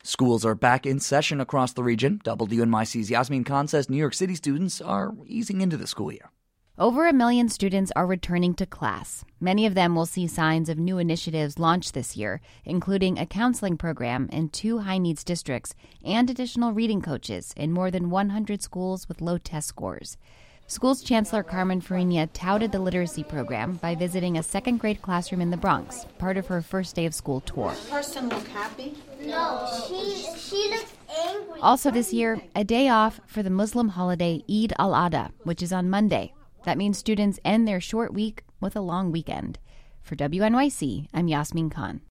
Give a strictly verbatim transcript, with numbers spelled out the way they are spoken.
Schools are back in session across the region. W N Y C's Yasmin Khan says New York City students are easing into the school year. Over a million students are returning to class. Many of them will see signs of new initiatives launched this year, including a counseling program in two high-needs districts and additional reading coaches in more than one hundred schools with low test scores. School's Chancellor Carmen Farina touted the literacy program by visiting a second-grade classroom in the Bronx, part of her first day of school tour. Does this person look happy? No, she, she looks angry. Also this year, a day off for the Muslim holiday Eid al-Adha, which is on Monday. That means students end their short week with a long weekend. For W N Y C, I'm Yasmin Khan.